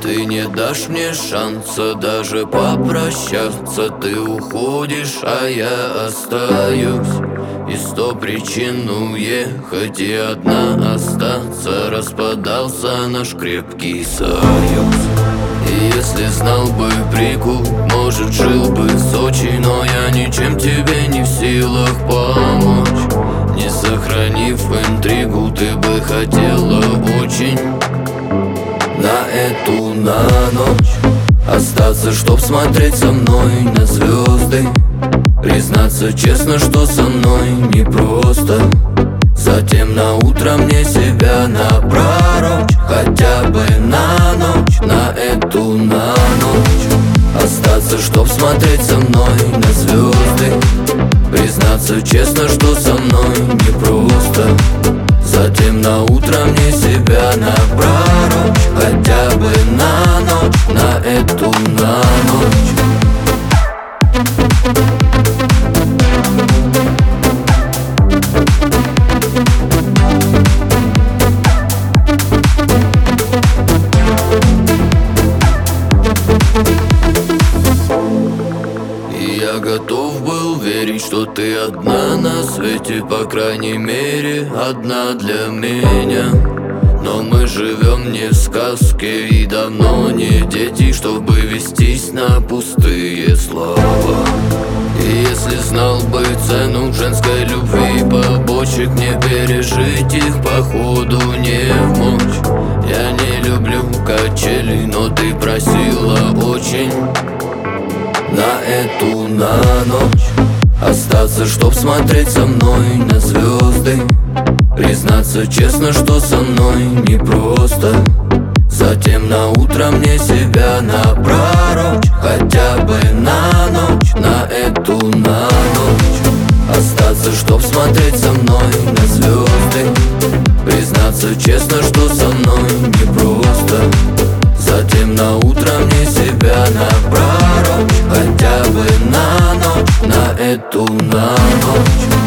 Ты не дашь мне шанса даже попрощаться. Ты уходишь, а я остаюсь. И 100 причин уехать и одна остаться. Распадался наш крепкий союз. И если знал бы прикол, может, жил бы в Сочи. Но я ничем тебе не в силах помочь. Не сохранив интригу, ты бы хотела очень на ночь остаться, чтоб смотреть со мной на звезды. Признаться честно, что со мной непросто. Затем на утро мне себя напророчь. Хотя бы на ночь, на ночь остаться, чтоб смотреть со мной на звезды. Признаться честно, что со мной непросто. Затем на утро мне себя напророчь. Хотя бы на ночь, на ночь. Я готов был верить, что ты одна на свете, по крайней мере, одна для меня. Но мы живем не в сказке и давно не дети, чтобы вестись на пустые слова. И если знал бы цену женской любви, побочек мне пережить их походу не в мочь. Я не люблю качели, но ты просила очень на ночь остаться, чтоб смотреть со мной на звезды. Признаться честно, что со мной непросто. Затем на утро мне себя напророчь. Хотя бы на ночь, на ночь остаться, чтоб смотреть со мной на звезды. Признаться честно, что со мной непросто. Затем на утро мне себя напророчь. Хотя бы на ночь, на ночь.